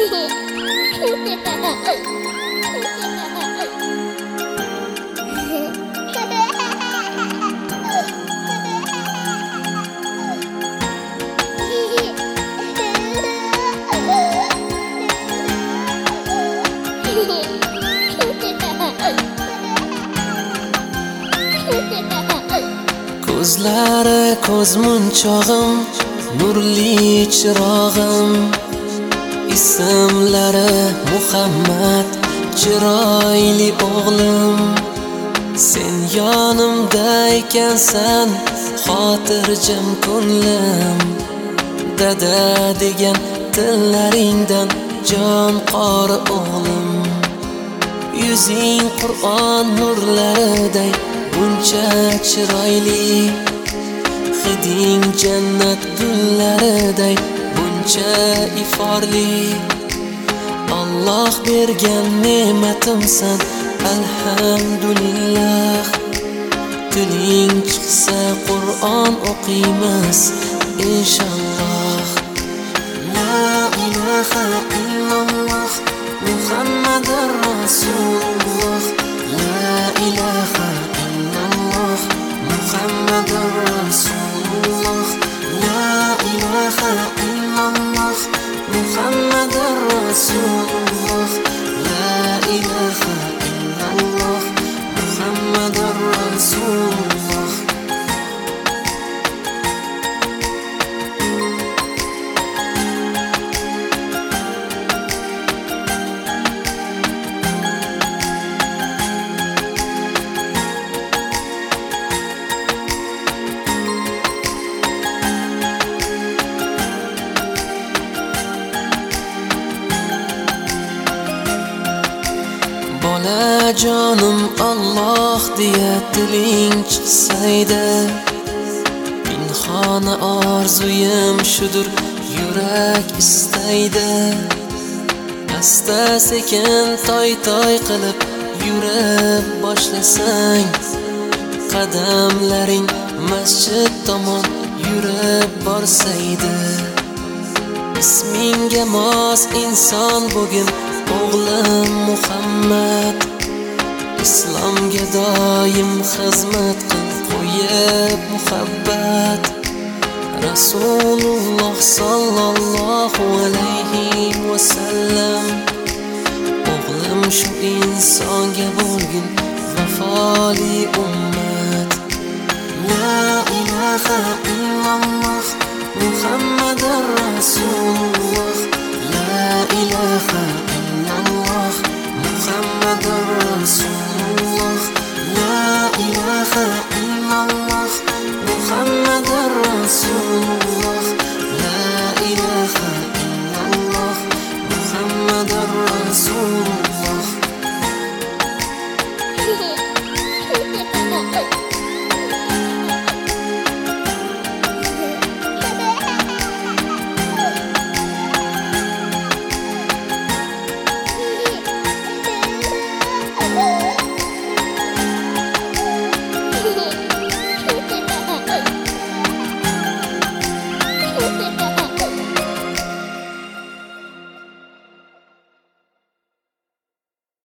Ko'zlari ko'zmunchog'im, nurli chirog'im, ismlari Muhammad, chiroyli o'g'lim. Sen yonimda ekansan, xotirjam ko'nglim. Dada degan tillaringdan jon qori o'g'lim. Yuzing Qur'on nurlariday buncha chiroyli, hiding jannat gullariday buncha iforli. Alloh bergan ne'matimsan, alhamdulillah. Tiling chiqsa Qur'on o'qiymiz inshaalloh. La ilaha illalloh Muhammadur Rasululloh. La ilaha illalloh Muhammadur Rasululloh. La ilaha illalloh Muhammadur Rasululloh. La ilaha illalloh Muhammadur Rasululloh. Jonim Alloh deya tiling chiqsaydi, pinhona orzuyim shudur, yurak istaydi. Asta sekin toy qilib yurib boshlasang, qadamlaring masjid tomon yurib borsaydi. Ismingga mos inson bugün o'g'lim Muhammad. Islomga doim xizmat qil qo'yib muhabbat. Rasululloh sallallohu alayhi va sallam. O'g'lim shu insonga bo'lgin vafoli ummat. La ilaha illalloh Muhammadur Rasululloh. La ilaha illalloh Muhammadur Rasululloh. La ilaha illalloh Muhammadur Rasululloh.